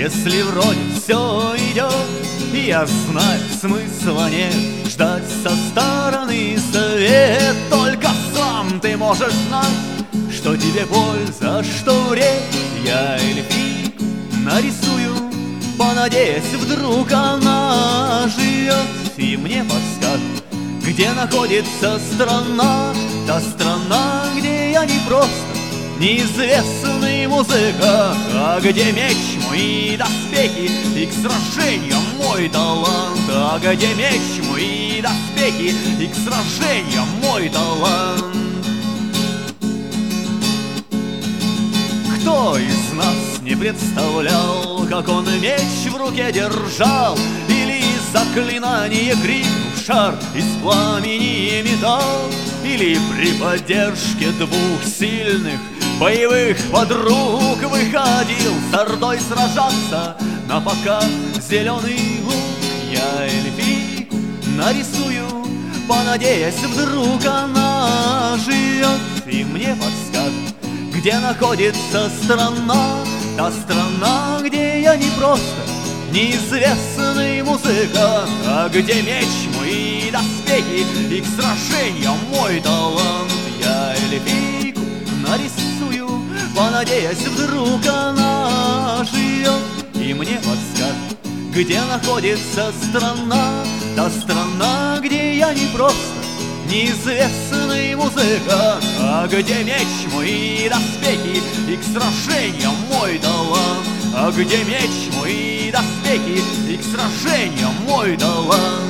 если вроде все идет, я знаю, смысла нет ждать со стороны совет. Только сам ты можешь знать, что тебе польза, что вред. Я эльфийку нарисую, понадеясь, вдруг она живет и мне подскажет, где находится страна. Та страна, где я не просто неизвестный музыкант, а где меч мой доспехи и к сражениям мой талант. А где меч мой доспехи и к сражениям мой талант. Кто из нас не представлял, как он меч в руке держал, или заклинание крикнув шар из пламени металл, или при поддержке двух сильных боевых подруг выходил с ордой сражаться на показ зеленый лук. Я эльфийку нарисую, понадеясь, вдруг она живет и мне подскажет, где находится страна. Та страна, где я не просто неизвестный музыкант, а где меч мой доспехи и к сражениям мой талант. Я эльфийку нарисую, понадеясь, вдруг она живет и мне подскажет, где находится страна. Та страна, где я не просто неизвестный музыкант, а где меч мой доспехи и к сражениям мой талант. А где меч мой доспехи и к сражениям мой талант.